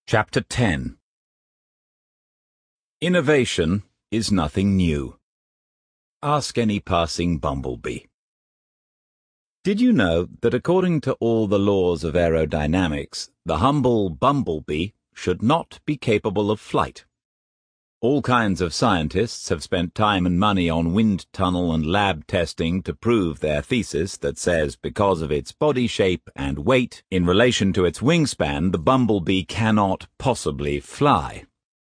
Chapter 10. Innovation is nothing new. Ask any passing bumblebee. Did you know that according to all the laws of aerodynamics, the humble bumblebee should not be capable of flight? All kinds of scientists have spent time and money on wind tunnel and lab testing to prove their thesis that says because of its body shape and weight in relation to its wingspan, the bumblebee cannot possibly fly.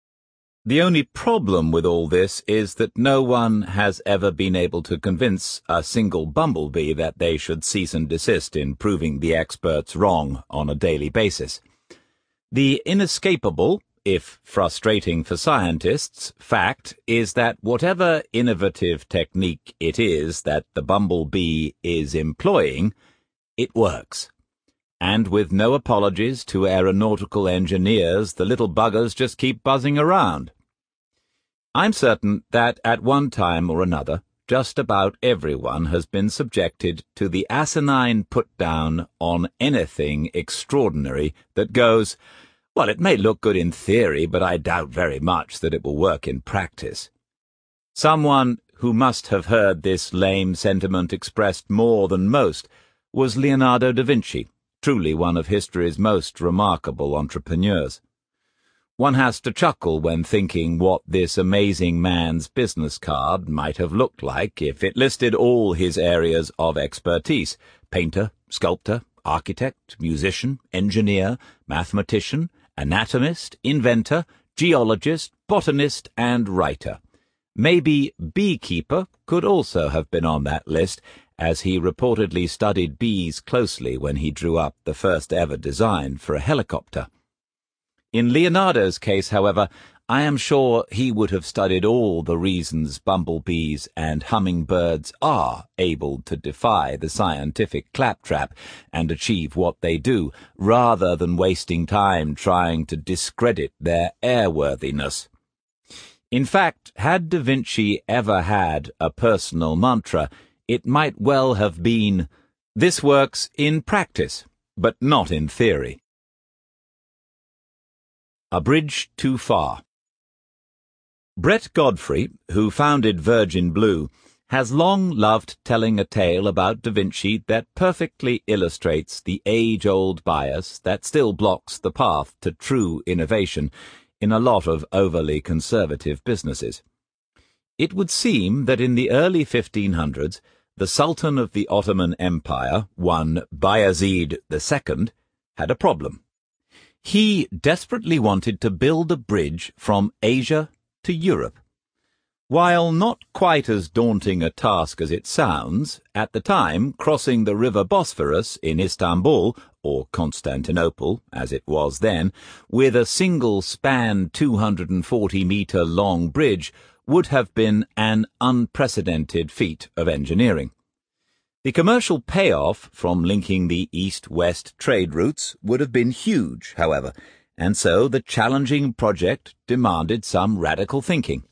The only problem with all this is that no one has ever been able to convince a single bumblebee that they should cease and desist in proving the experts wrong on a daily basis. The inescapable, if frustrating for scientists, fact is that whatever innovative technique it is that the bumblebee is employing, it works. And with no apologies to aeronautical engineers, the little buggers just keep buzzing around. I'm certain that at one time or another, just about everyone has been subjected to the asinine put-down on anything extraordinary that goes, "Well, it may look good in theory, but I doubt very much that it will work in practice." Someone who must have heard this lame sentiment expressed more than most was Leonardo da Vinci, truly one of history's most remarkable entrepreneurs. One has to chuckle when thinking what this amazing man's business card might have looked like if it listed all his areas of expertise: painter, sculptor, architect, musician, engineer, mathematician, anatomist, inventor, geologist, botanist, and writer. Maybe beekeeper could also have been on that list, as he reportedly studied bees closely when he drew up the first ever design for a helicopter. In Leonardo's case, however, I am sure he would have studied all the reasons bumblebees and hummingbirds are able to defy the scientific claptrap and achieve what they do, rather than wasting time trying to discredit their airworthiness. In fact, had Da Vinci ever had a personal mantra, it might well have been, "This works in practice, but not in theory." A bridge too far. Brett Godfrey, who founded Virgin Blue, has long loved telling a tale about Da Vinci that perfectly illustrates the age-old bias that still blocks the path to true innovation in a lot of overly conservative businesses. It would seem that in the early 1500s, the Sultan of the Ottoman Empire, one Bayezid II, had a problem. He desperately wanted to build a bridge from Asia to Europe. While not quite as daunting a task as it sounds, at the time crossing the river Bosphorus in Istanbul, or Constantinople as it was then, with a single-span 240-metre-long bridge would have been an unprecedented feat of engineering. The commercial payoff from linking the east-west trade routes would have been huge, however, and so the challenging project demanded some radical thinking.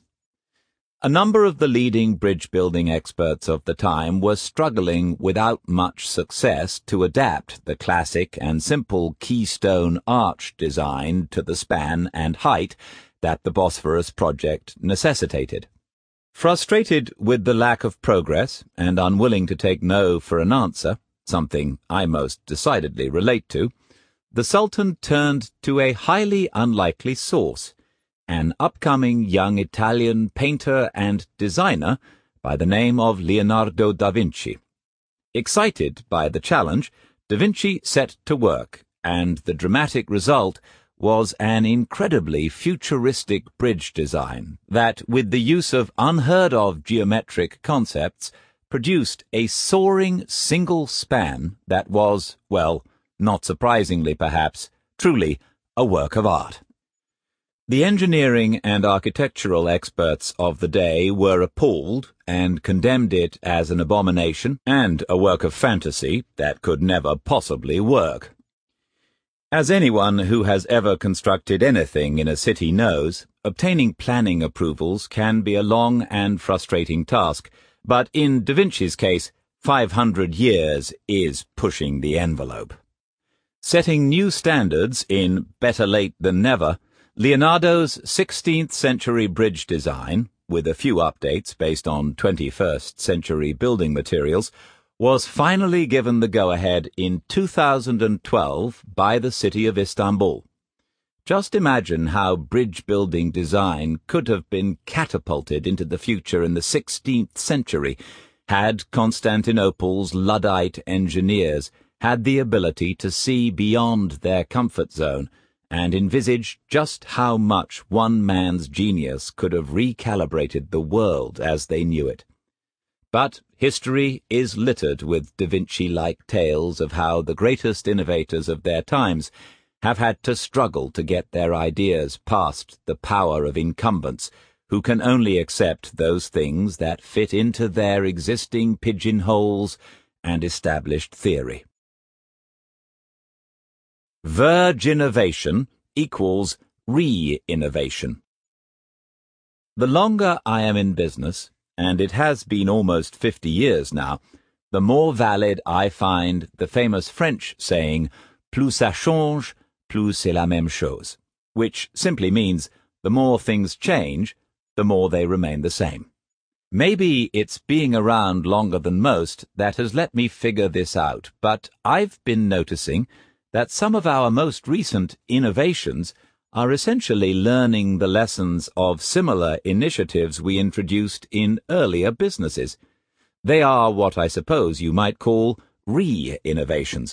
A number of the leading bridge-building experts of the time were struggling without much success to adapt the classic and simple keystone arch design to the span and height that the Bosphorus project necessitated. Frustrated with the lack of progress and unwilling to take no for an answer, something I most decidedly relate to, the Sultan turned to a highly unlikely source, an upcoming young Italian painter and designer by the name of Leonardo da Vinci. Excited by the challenge, Da Vinci set to work, and the dramatic result was an incredibly futuristic bridge design that, with the use of unheard-of geometric concepts, produced a soaring single span that was, well, not surprisingly perhaps, truly a work of art. The engineering and architectural experts of the day were appalled and condemned it as an abomination and a work of fantasy that could never possibly work. As anyone who has ever constructed anything in a city knows, obtaining planning approvals can be a long and frustrating task, but in Da Vinci's case, 500 years is pushing the envelope. Setting new standards in Better Late Than Never, Leonardo's 16th century bridge design, with a few updates based on 21st century building materials, was finally given the go-ahead in 2012 by the city of Istanbul. Just imagine how bridge-building design could have been catapulted into the future in the 16th century had Constantinople's Luddite engineers had the ability to see beyond their comfort zone and envisage just how much one man's genius could have recalibrated the world as they knew it. But history is littered with Da Vinci-like tales of how the greatest innovators of their times have had to struggle to get their ideas past the power of incumbents who can only accept those things that fit into their existing pigeonholes and established theory. Virginovation equals re-innovation. The longer I am in business, and it has been almost 50 years now, the more valid I find the famous French saying, plus ça change, plus c'est la même chose, which simply means the more things change, the more they remain the same. Maybe it's being around longer than most that has let me figure this out, but I've been noticing that some of our most recent innovations are essentially learning the lessons of similar initiatives we introduced in earlier businesses. They are what I suppose you might call re-innovations.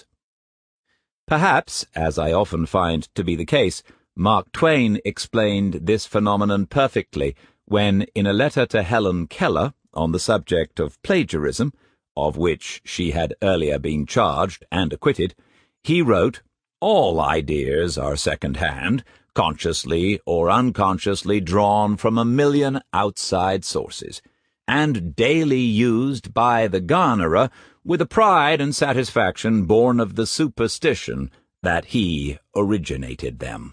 Perhaps, as I often find to be the case, Mark Twain explained this phenomenon perfectly when, in a letter to Helen Keller on the subject of plagiarism, of which she had earlier been charged and acquitted, he wrote, "All ideas are second-hand, consciously or unconsciously drawn from a million outside sources, and daily used by the garnerer with a pride and satisfaction born of the superstition that he originated them."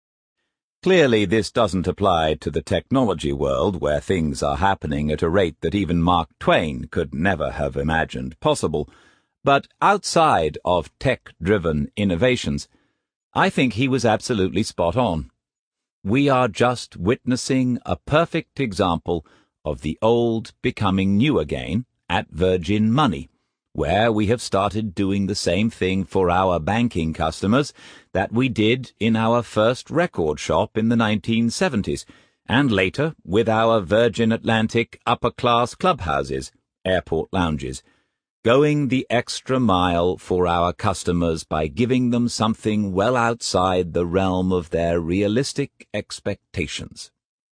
Clearly, this doesn't apply to the technology world where things are happening at a rate that even Mark Twain could never have imagined possible. But outside of tech-driven innovations, I think he was absolutely spot on. We are just witnessing a perfect example of the old becoming new again at Virgin Money, where we have started doing the same thing for our banking customers that we did in our first record shop in the 1970s, and later with our Virgin Atlantic upper-class clubhouses, airport lounges, going the extra mile for our customers by giving them something well outside the realm of their realistic expectations.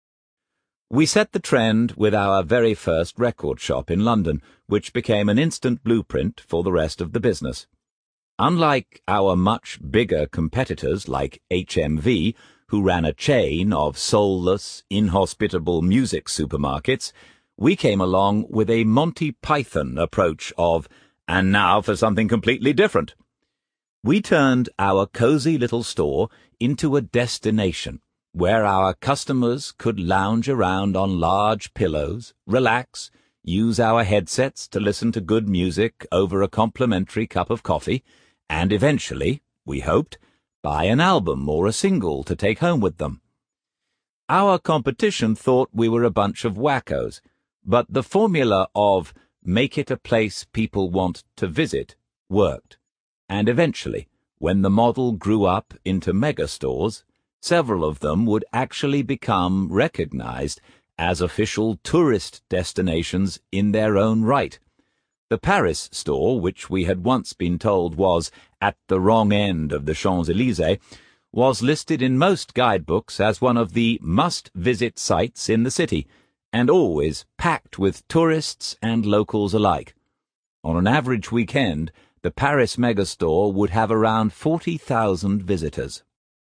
We set the trend with our very first record shop in London, which became an instant blueprint for the rest of the business. Unlike our much bigger competitors like HMV, who ran a chain of soulless, inhospitable music supermarkets, we came along with a Monty Python approach of, and now for something completely different. We turned our cozy little store into a destination where our customers could lounge around on large pillows, relax, use our headsets to listen to good music over a complimentary cup of coffee, and eventually, we hoped, buy an album or a single to take home with them. Our competition thought we were a bunch of wackos, but the formula of make it a place people want to visit worked, and eventually, when the model grew up into megastores, several of them would actually become recognized as official tourist destinations in their own right. The Paris store, which we had once been told was at the wrong end of the Champs-Élysées, was listed in most guidebooks as one of the must-visit sites in the city, and always packed with tourists and locals alike. On an average weekend, the Paris megastore would have around 40,000 visitors.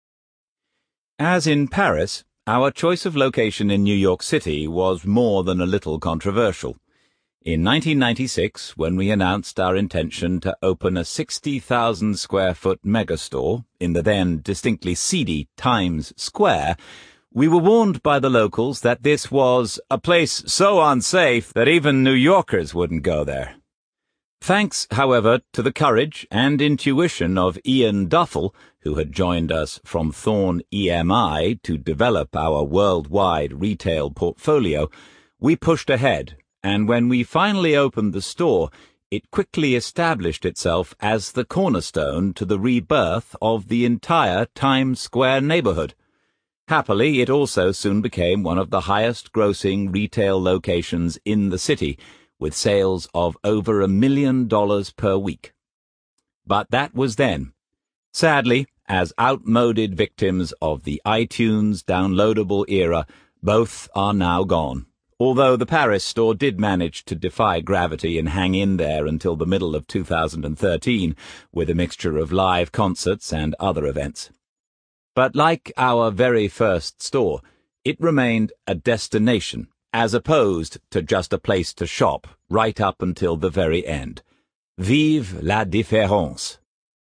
As in Paris, our choice of location in New York City was more than a little controversial. In 1996, when we announced our intention to open a 60,000-square-foot megastore in the then distinctly seedy Times Square, we were warned by the locals that this was a place so unsafe that even New Yorkers wouldn't go there. Thanks, however, to the courage and intuition of Ian Duffel, who had joined us from Thorn EMI to develop our worldwide retail portfolio, we pushed ahead, and when we finally opened the store, it quickly established itself as the cornerstone to the rebirth of the entire Times Square neighborhood. Happily, it also soon became one of the highest-grossing retail locations in the city, with sales of over $1 million per week. But that was then. Sadly, as outmoded victims of the iTunes downloadable era, both are now gone. Although the Paris store did manage to defy gravity and hang in there until the middle of 2013 with a mixture of live concerts and other events. But like our very first store, it remained a destination, as opposed to just a place to shop right up until the very end. Vive la différence!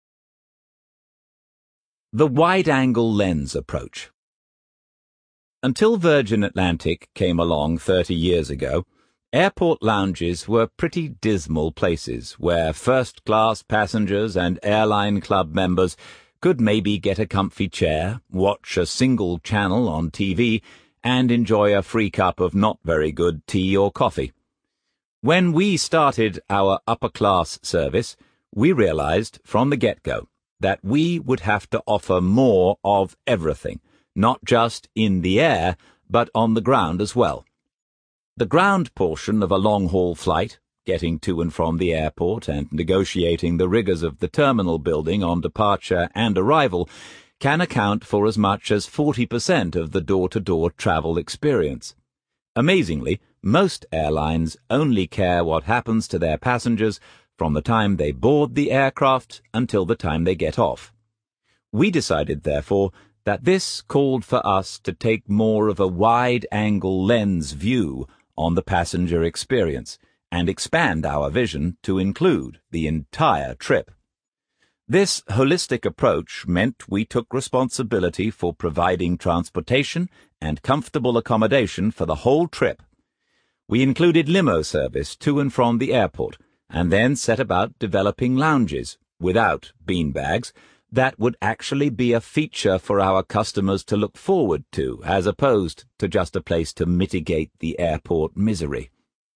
The wide-angle lens approach. Until Virgin Atlantic came along 30 years ago, airport lounges were pretty dismal places where first-class passengers and airline club members could maybe get a comfy chair, watch a single channel on TV, and enjoy a free cup of not very good tea or coffee. When we started our upper-class service, we realized from the get-go that we would have to offer more of everything, not just in the air, but on the ground as well. The ground portion of a long-haul flight, getting to and from the airport and negotiating the rigors of the terminal building on departure and arrival, can account for as much as 40% of the door-to-door travel experience. Amazingly, most airlines only care what happens to their passengers from the time they board the aircraft until the time they get off. We decided, therefore, that this called for us to take more of a wide-angle lens view on the passenger experience and expand our vision to include the entire trip. This holistic approach meant we took responsibility for providing transportation and comfortable accommodation for the whole trip. We included limo service to and from the airport, and then set about developing lounges, without beanbags, that would actually be a feature for our customers to look forward to, as opposed to just a place to mitigate the airport misery.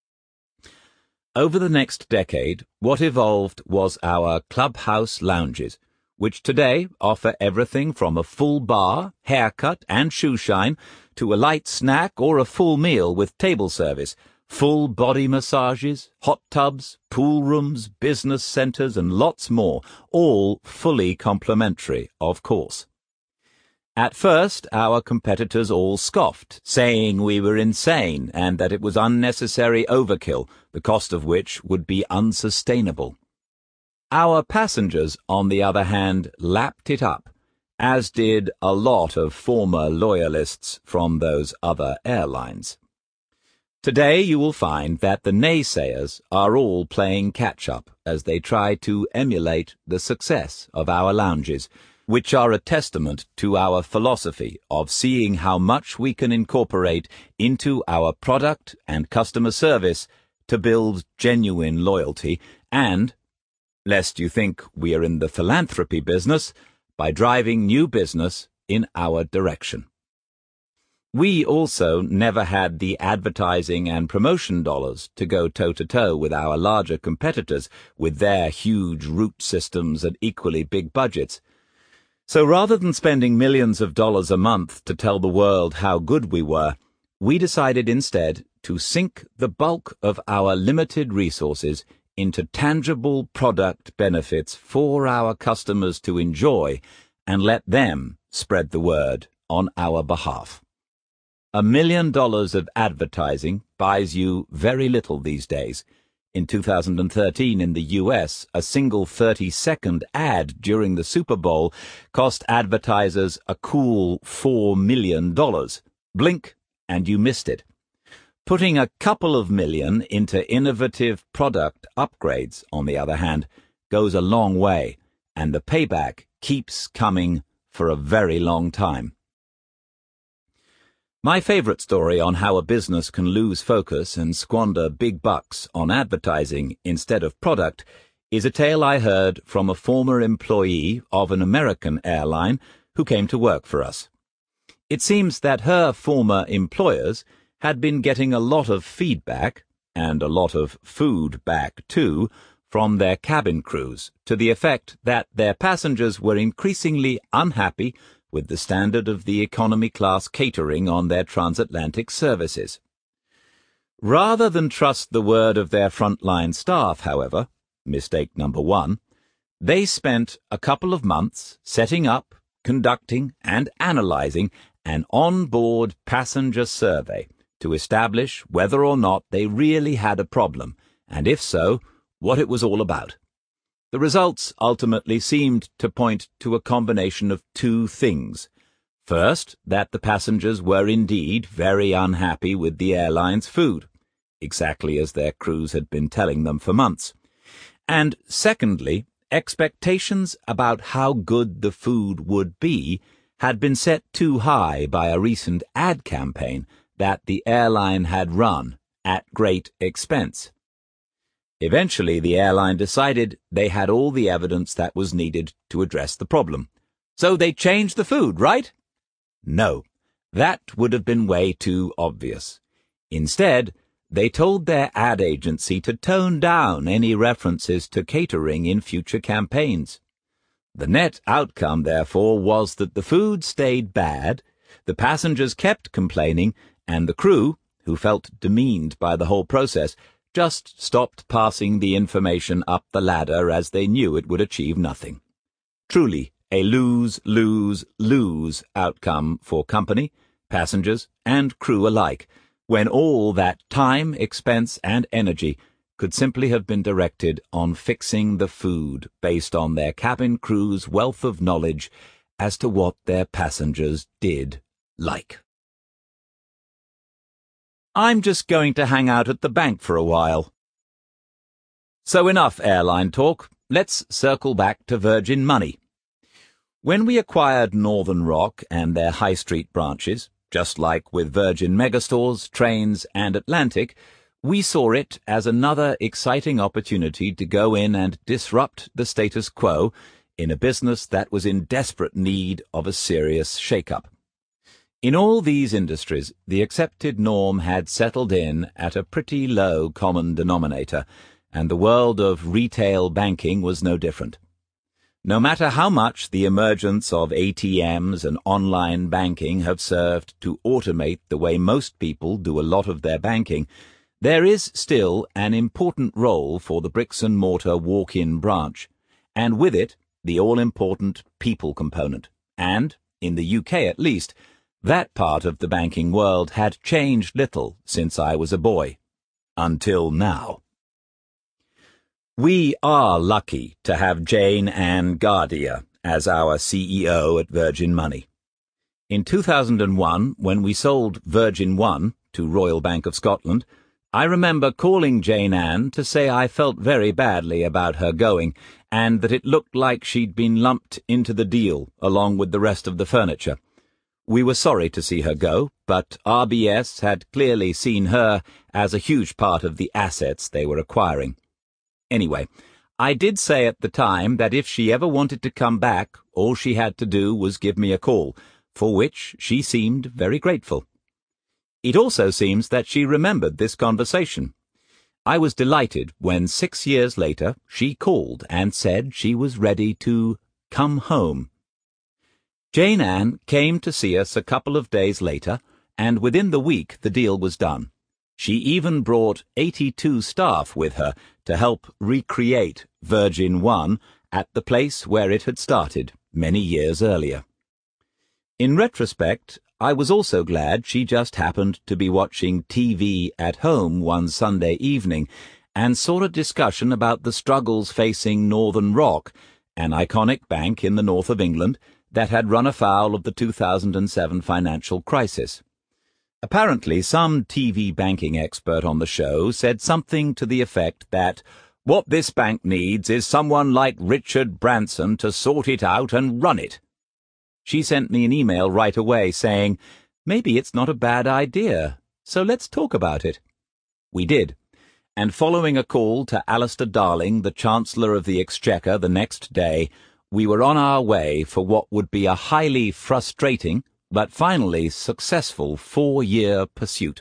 Over the next decade, what evolved was our clubhouse lounges, which today offer everything from a full bar, haircut, and shoe shine to a light snack or a full meal with table service, full body massages, hot tubs, pool rooms, business centers, and lots more, all fully complimentary, of course. At first, our competitors all scoffed, saying we were insane and that it was unnecessary overkill, the cost of which would be unsustainable. Our passengers, on the other hand, lapped it up, as did a lot of former loyalists from those other airlines. Today you will find that the naysayers are all playing catch-up as they try to emulate the success of our lounges, which are a testament to our philosophy of seeing how much we can incorporate into our product and customer service to build genuine loyalty and, lest you think we are in the philanthropy business, by driving new business in our direction. We also never had the advertising and promotion dollars to go toe-to-toe with our larger competitors with their huge route systems and equally big budgets. So rather than spending millions of dollars a month to tell the world how good we were, we decided instead to sink the bulk of our limited resources into tangible product benefits for our customers to enjoy and let them spread the word on our behalf. $1 million of advertising buys you very little these days. In 2013 in the US, a single 30-second ad during the Super Bowl cost advertisers a cool $4 million. Blink, and you missed it. Putting a couple of million into innovative product upgrades, on the other hand, goes a long way, and the payback keeps coming for a very long time. My favorite story on how a business can lose focus and squander big bucks on advertising instead of product is a tale I heard from a former employee of an American airline who came to work for us. It seems that her former employers had been getting a lot of feedback, and a lot of food back too, from their cabin crews to the effect that their passengers were increasingly unhappy with the standard of the economy class catering on their transatlantic services. Rather than trust the word of their frontline staff, however, mistake number one, they spent a couple of months setting up, conducting, and analyzing an on-board passenger survey to establish whether or not they really had a problem, and if so, what it was all about. The results ultimately seemed to point to a combination of two things. First, that the passengers were indeed very unhappy with the airline's food, exactly as their crews had been telling them for months. And secondly, expectations about how good the food would be had been set too high by a recent ad campaign that the airline had run at great expense. Eventually, the airline decided they had all the evidence that was needed to address the problem. So they changed the food, right? No, that would have been way too obvious. Instead, they told their ad agency to tone down any references to catering in future campaigns. The net outcome, therefore, was that the food stayed bad, the passengers kept complaining, and the crew, who felt demeaned by the whole process, just stopped passing the information up the ladder as they knew it would achieve nothing. Truly a lose-lose-lose outcome for company, passengers, and crew alike, when all that time, expense, and energy could simply have been directed on fixing the food based on their cabin crew's wealth of knowledge as to what their passengers did like. I'm just going to hang out at the bank for a while. So enough airline talk. Let's circle back to Virgin Money. When we acquired Northern Rock and their high street branches, just like with Virgin Megastores, Trains, and Atlantic, we saw it as another exciting opportunity to go in and disrupt the status quo in a business that was in desperate need of a serious shake-up. In all these industries, the accepted norm had settled in at a pretty low common denominator, and the world of retail banking was no different. No matter how much the emergence of ATMs and online banking have served to automate the way most people do a lot of their banking, there is still an important role for the bricks-and-mortar walk-in branch, and with it, the all-important people component. And, in the UK at least, that part of the banking world had changed little since I was a boy. Until now. We are lucky to have Jane Ann Gardia as our CEO at Virgin Money. In 2001, when we sold Virgin One to Royal Bank of Scotland, I remember calling Jane Ann to say I felt very badly about her going, and that it looked like she'd been lumped into the deal along with the rest of the furniture. We were sorry to see her go, but RBS had clearly seen her as a huge part of the assets they were acquiring. Anyway, I did say at the time that if she ever wanted to come back, all she had to do was give me a call, for which she seemed very grateful. It also seems that she remembered this conversation. I was delighted when 6 years later she called and said she was ready to come home. Jane Ann came to see us a couple of days later, and within the week the deal was done. She even brought 82 staff with her to help recreate Virgin One at the place where it had started many years earlier. In retrospect, I was also glad she just happened to be watching TV at home one Sunday evening and saw a discussion about the struggles facing Northern Rock, an iconic bank in the north of England that had run afoul of the 2007 financial crisis. Apparently, some TV banking expert on the show said something to the effect that what this bank needs is someone like Richard Branson to sort it out and run it. She sent me an email right away saying, maybe it's not a bad idea, so let's talk about it. We did, and following a call to Alistair Darling, the Chancellor of the Exchequer, the next day, we were on our way for what would be a highly frustrating, but finally successful 4-year pursuit.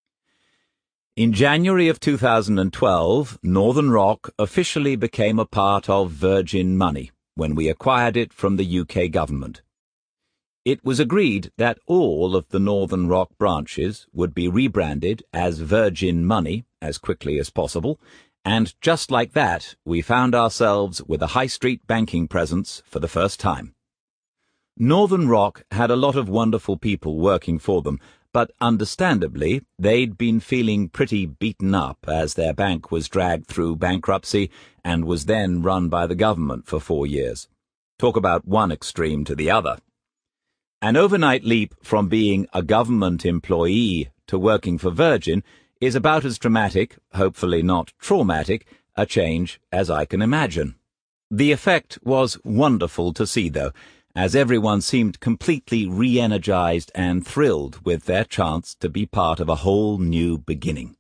In January of 2012, Northern Rock officially became a part of Virgin Money when we acquired it from the UK government. It was agreed that all of the Northern Rock branches would be rebranded as Virgin Money as quickly as possible, and just like that, we found ourselves with a high street banking presence for the first time. Northern Rock had a lot of wonderful people working for them, but understandably, they'd been feeling pretty beaten up as their bank was dragged through bankruptcy and was then run by the government for 4 years. Talk about one extreme to the other. An overnight leap from being a government employee to working for Virgin is about as dramatic, hopefully not traumatic, a change as I can imagine. The effect was wonderful to see, though, as everyone seemed completely re-energized and thrilled with their chance to be part of a whole new beginning.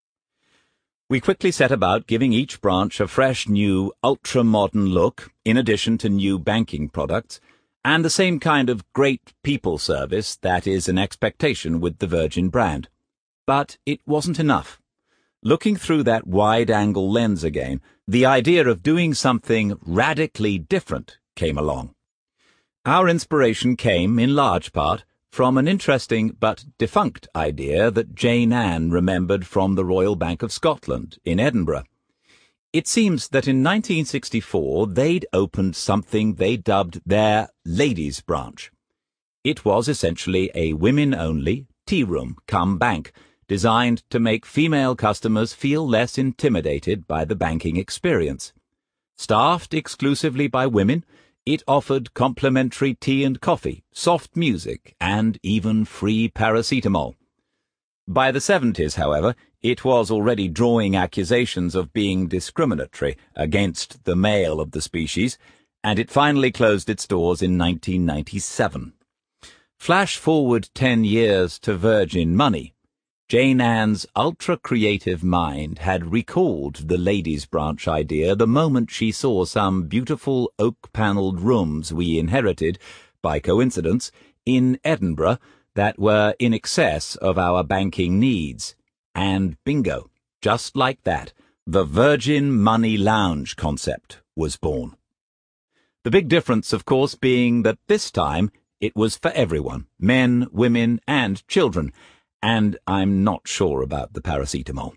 We quickly set about giving each branch a fresh new, ultra-modern look, in addition to new banking products, and the same kind of great people service that is an expectation with the Virgin brand. But it wasn't enough. Looking through that wide-angle lens again, the idea of doing something radically different came along. Our inspiration came, in large part, from an interesting but defunct idea that Jane Anne remembered from the Royal Bank of Scotland in Edinburgh. It seems that in 1964 they'd opened something they dubbed their ladies' branch. It was essentially a women-only tea room cum bank, designed to make female customers feel less intimidated by the banking experience. Staffed exclusively by women, it offered complimentary tea and coffee, soft music, and even free paracetamol. By the 70s, however, it was already drawing accusations of being discriminatory against the male of the species, and it finally closed its doors in 1997. Flash forward 10 years to Virgin Money. Jane Anne's ultra-creative mind had recalled the ladies' branch idea the moment she saw some beautiful oak-panelled rooms we inherited, by coincidence, in Edinburgh that were in excess of our banking needs. And bingo, just like that, the Virgin Money Lounge concept was born. The big difference, of course, being that this time it was for everyone, men, women, and children, and I'm not sure about the paracetamol.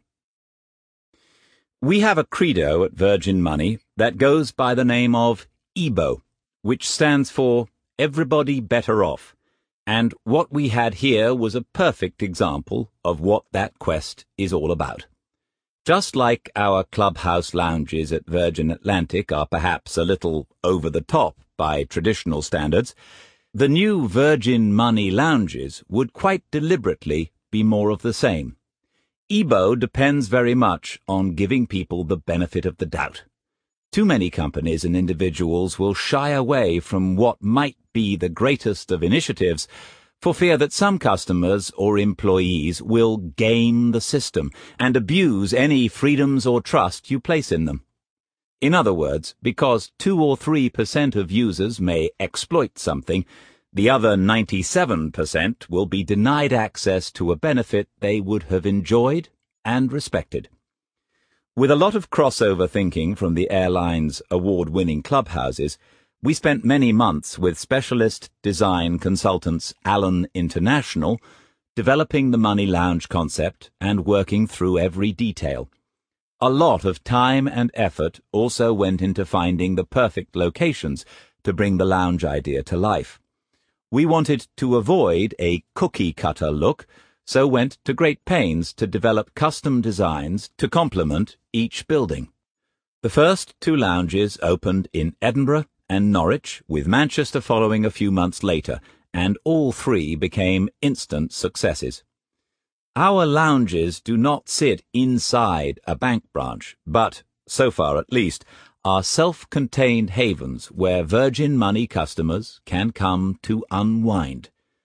We have a credo at Virgin Money that goes by the name of EBO, which stands for Everybody Better Off, and what we had here was a perfect example of what that quest is all about. Just like our clubhouse lounges at Virgin Atlantic are perhaps a little over the top by traditional standards, the new Virgin Money lounges would quite deliberately be more of the same. EBO depends very much on giving people the benefit of the doubt. Too many companies and individuals will shy away from what might be the greatest of initiatives for fear that some customers or employees will game the system and abuse any freedoms or trust you place in them. In other words, because 2 or 3% of users may exploit something, the other 97% will be denied access to a benefit they would have enjoyed and respected. With a lot of crossover thinking from the airline's award-winning clubhouses, we spent many months with specialist design consultants Allen International developing the Money Lounge concept and working through every detail. A lot of time and effort also went into finding the perfect locations to bring the lounge idea to life. We wanted to avoid a cookie-cutter look, so went to great pains to develop custom designs to complement each building. The first 2 lounges opened in Edinburgh and Norwich, with Manchester following a few months later, and all 3 became instant successes. Our lounges do not sit inside a bank branch, but, so far at least, are self-contained havens where Virgin Money customers can come to unwind.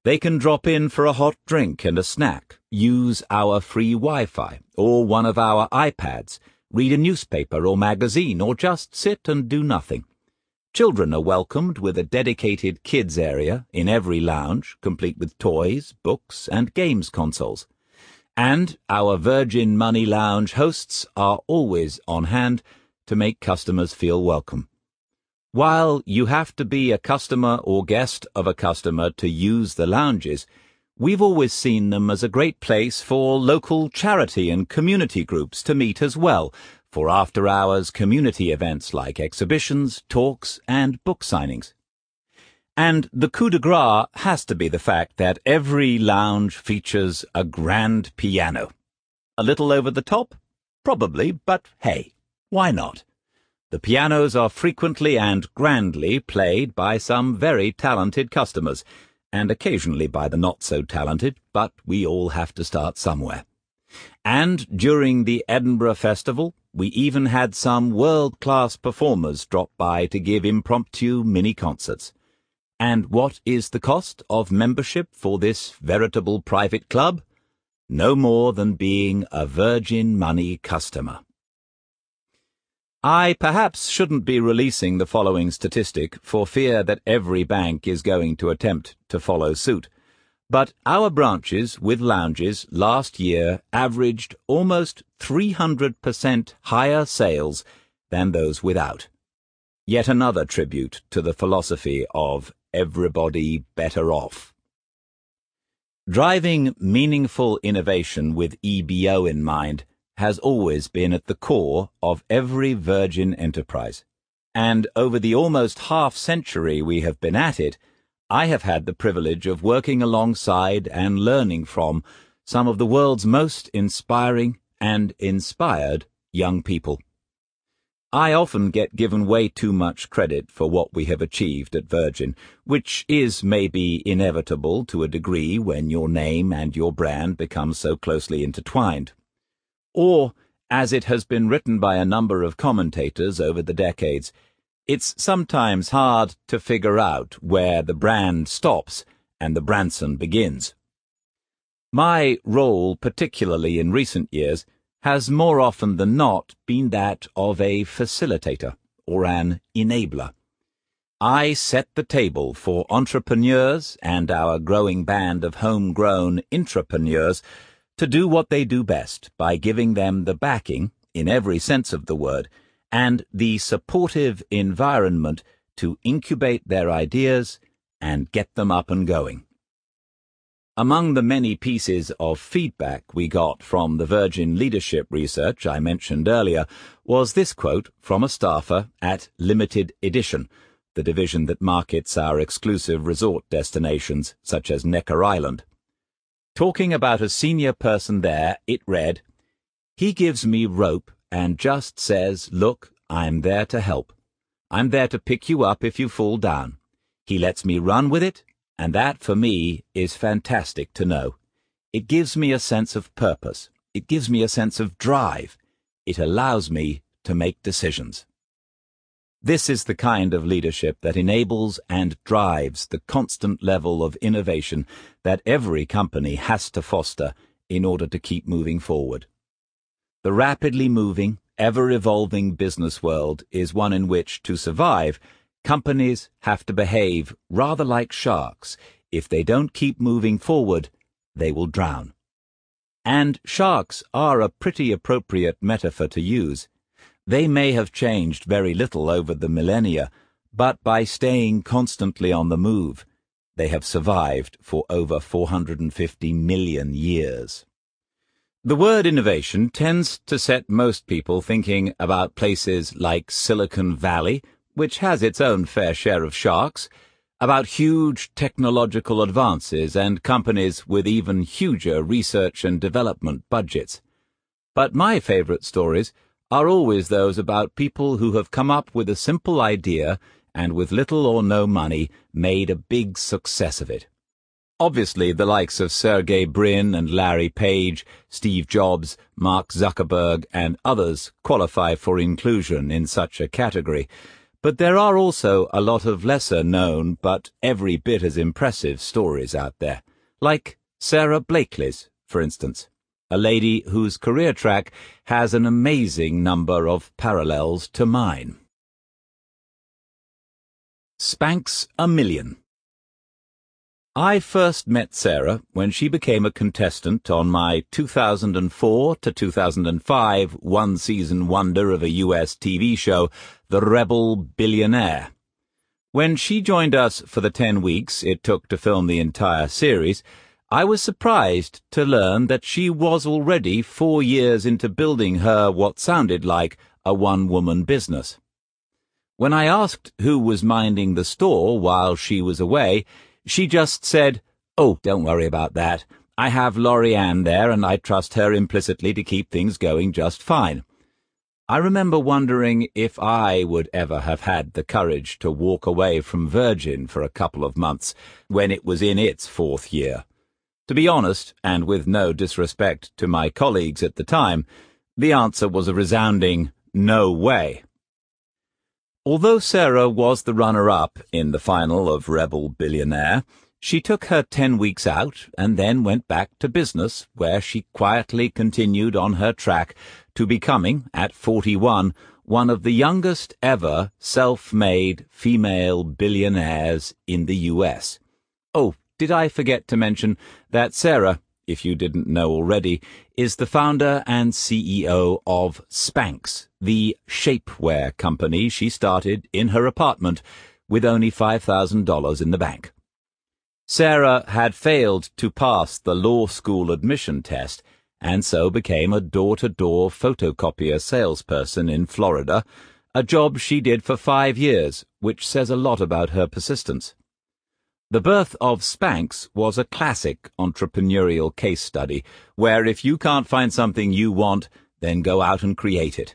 They can drop in for a hot drink and a snack, use our free Wi-Fi or one of our iPads, read a newspaper or magazine, or just sit and do nothing. Children are welcomed with a dedicated kids area in every lounge, complete with toys, books, and games consoles. And our Virgin Money Lounge hosts are always on hand to make customers feel welcome. While you have to be a customer or guest of a customer to use the lounges, we've always seen them as a great place for local charity and community groups to meet as well, for after-hours community events like exhibitions, talks, and book signings. And the coup de grace has to be the fact that every lounge features a grand piano. A little over the top? Probably, but hey, why not? The pianos are frequently and grandly played by some very talented customers, and occasionally by the not-so-talented, but we all have to start somewhere. And during the Edinburgh Festival, we even had some world-class performers drop by to give impromptu mini-concerts. And what is the cost of membership for this veritable private club? No more than being a Virgin Money customer. I perhaps shouldn't be releasing the following statistic for fear that every bank is going to attempt to follow suit, but our branches with lounges last year averaged almost 300% higher sales than those without. Yet another tribute to the philosophy of everybody better off. Driving meaningful innovation with EBO in mind has always been at the core of every Virgin enterprise, and over the almost half-century we have been at it, I have had the privilege of working alongside and learning from some of the world's most inspiring and inspired young people. I often get given way too much credit for what we have achieved at Virgin, which is maybe inevitable to a degree when your name and your brand become so closely intertwined. Or, as it has been written by a number of commentators over the decades, it's sometimes hard to figure out where the brand stops and the Branson begins. My role, particularly in recent years, has more often than not been that of a facilitator or an enabler. I set the table for entrepreneurs and our growing band of homegrown intrapreneurs to do what they do best by giving them the backing, in every sense of the word, and the supportive environment to incubate their ideas and get them up and going. Among the many pieces of feedback we got from the Virgin Leadership Research I mentioned earlier was this quote from a staffer at Limited Edition, the division that markets our exclusive resort destinations such as Necker Island. Talking about a senior person there, it read, "He gives me rope and just says, 'Look, I'm there to help. I'm there to pick you up if you fall down.' He lets me run with it, and that, for me, is fantastic to know. It gives me a sense of purpose. It gives me a sense of drive. It allows me to make decisions." This is the kind of leadership that enables and drives the constant level of innovation that every company has to foster in order to keep moving forward. The rapidly moving, ever-evolving business world is one in which, to survive, companies have to behave rather like sharks. If they don't keep moving forward, they will drown. And sharks are a pretty appropriate metaphor to use. They may have changed very little over the millennia, but by staying constantly on the move, they have survived for over 450 million years. The word innovation tends to set most people thinking about places like Silicon Valley, which has its own fair share of sharks, about huge technological advances and companies with even huger research and development budgets. But my favorite stories are always those about people who have come up with a simple idea and with little or no money made a big success of it. Obviously, the likes of Sergey Brin and Larry Page, Steve Jobs, Mark Zuckerberg, and others qualify for inclusion in such a category. But there are also a lot of lesser-known but every bit as impressive stories out there, like Sarah Blakely's, for instance, a lady whose career track has an amazing number of parallels to mine. Spanx a Million. I first met Sarah when she became a contestant on my 2004 to 2005 one-season wonder of a US TV show, The Rebel Billionaire. When she joined us for the 10 weeks it took to film the entire series, I was surprised to learn that she was already 4 years into building her what sounded like a one-woman business. When I asked who was minding the store while she was away, she just said, "Oh, don't worry about that. I have Lori-Ann there and I trust her implicitly to keep things going just fine." I remember wondering if I would ever have had the courage to walk away from Virgin for a couple of months when it was in its 4th year. To be honest, and with no disrespect to my colleagues at the time, the answer was a resounding no way. Although Sarah was the runner-up in the final of Rebel Billionaire, she took her 10 weeks out and then went back to business, where she quietly continued on her track to becoming, at 41, one of the youngest ever self-made female billionaires in the US. Oh, did I forget to mention that Sarah, if you didn't know already, is the founder and CEO of Spanx, the shapewear company she started in her apartment with only $5,000 in the bank. Sarah had failed to pass the law school admission test and so became a door-to-door photocopier salesperson in Florida, a job she did for 5 years, which says a lot about her persistence. The birth of Spanx was a classic entrepreneurial case study, where if you can't find something you want, then go out and create it.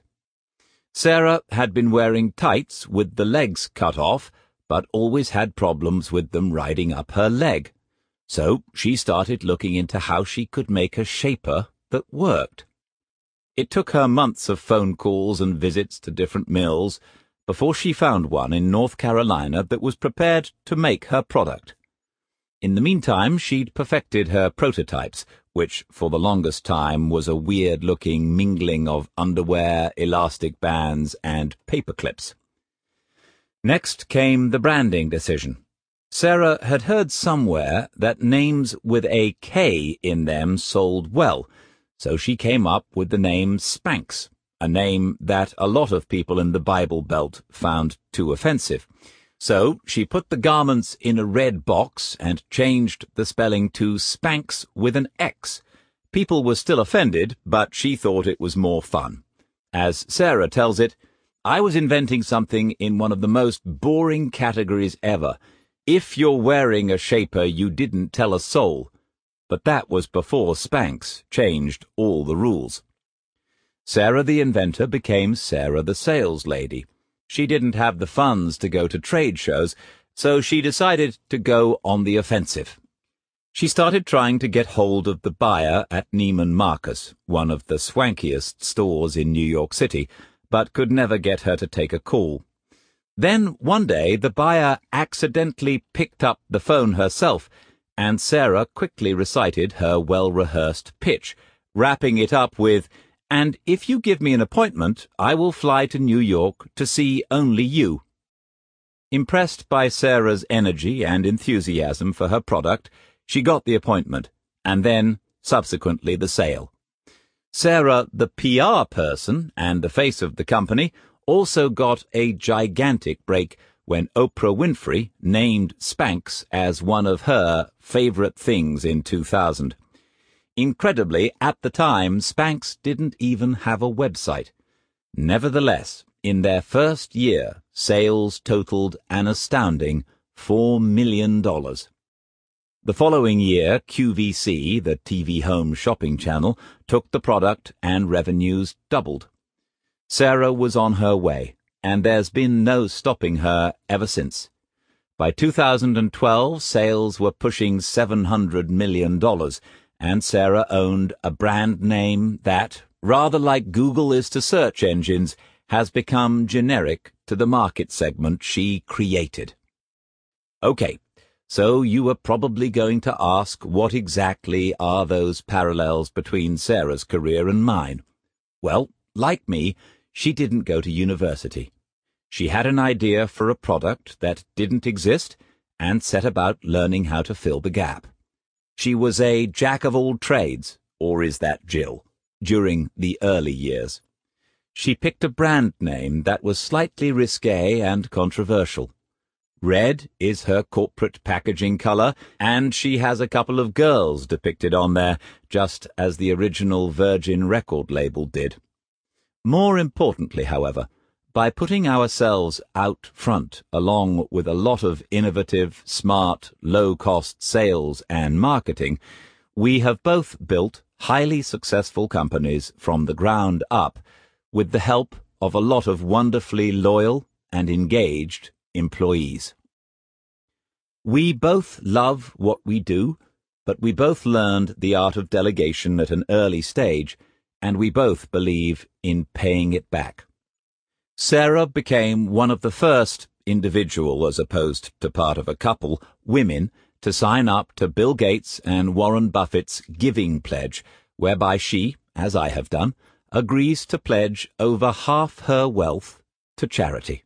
Sarah had been wearing tights with the legs cut off, but always had problems with them riding up her leg. So she started looking into how she could make a shaper that worked. It took her months of phone calls and visits to different mills before she found one in North Carolina that was prepared to make her product. In the meantime, she'd perfected her prototypes, which for the longest time was a weird-looking mingling of underwear, elastic bands, and paper clips. Next came the branding decision. Sarah had heard somewhere that names with a K in them sold well, so she came up with the name Spanx, a name that a lot of people in the Bible Belt found too offensive. So she put the garments in a red box and changed the spelling to Spanx with an X. People were still offended, but she thought it was more fun. As Sarah tells it, "I was inventing something in one of the most boring categories ever. If you're wearing a shaper, you didn't tell a soul." But that was before Spanx changed all the rules. Sarah the inventor became Sarah the sales lady. She didn't have the funds to go to trade shows, so she decided to go on the offensive. She started trying to get hold of the buyer at Neiman Marcus, one of the swankiest stores in New York City, but could never get her to take a call. Then one day the buyer accidentally picked up the phone herself, and Sarah quickly recited her well-rehearsed pitch, wrapping it up with, "And if you give me an appointment, I will fly to New York to see only you." Impressed by Sarah's energy and enthusiasm for her product, she got the appointment, and then, subsequently, the sale. Sarah, the PR person and the face of the company, also got a gigantic break when Oprah Winfrey named Spanx as one of her favorite things in 2000. Incredibly, at the time, Spanx didn't even have a website. Nevertheless, in their first year, sales totaled an astounding $4 million. The following year, QVC, the TV home shopping channel, took the product and revenues doubled. Sarah was on her way, and there's been no stopping her ever since. By 2012, sales were pushing $700 million, and Sarah owned a brand name that, rather like Google is to search engines, has become generic to the market segment she created. Okay, so you are probably going to ask what exactly are those parallels between Sarah's career and mine. Well, like me, she didn't go to university. She had an idea for a product that didn't exist and set about learning how to fill the gap. She was a jack of all trades, or is that Jill, during the early years. She picked a brand name that was slightly risque and controversial. Red is her corporate packaging color, and she has a couple of girls depicted on there, just as the original Virgin record label did. More importantly, however, by putting ourselves out front along with a lot of innovative, smart, low-cost sales and marketing, we have both built highly successful companies from the ground up with the help of a lot of wonderfully loyal and engaged employees. We both love what we do, but we both learned the art of delegation at an early stage, and we both believe in paying it back. Sarah became one of the first individual, as opposed to part of a couple, women to sign up to Bill Gates and Warren Buffett's Giving Pledge, whereby she, as I have done, agrees to pledge over half her wealth to charity.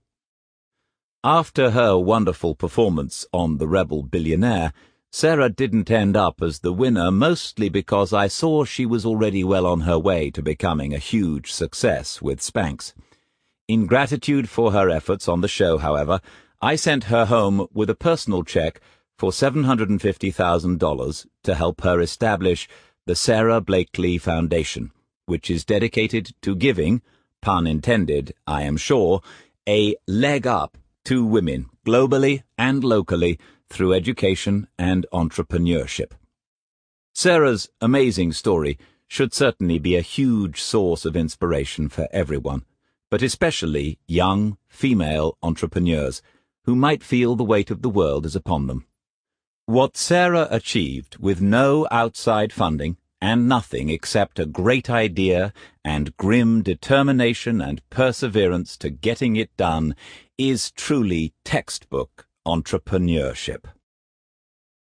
After her wonderful performance on The Rebel Billionaire, Sarah didn't end up as the winner, mostly because I saw she was already well on her way to becoming a huge success with Spanx. In gratitude for her efforts on the show, however, I sent her home with a personal check for $750,000 to help her establish the Sarah Blakely Foundation, which is dedicated to giving, pun intended, I am sure, a leg up to women globally and locally through education and entrepreneurship. Sarah's amazing story should certainly be a huge source of inspiration for everyone, but especially young female entrepreneurs who might feel the weight of the world is upon them. What Sarah achieved with no outside funding and nothing except a great idea and grim determination and perseverance to getting it done is truly textbook entrepreneurship.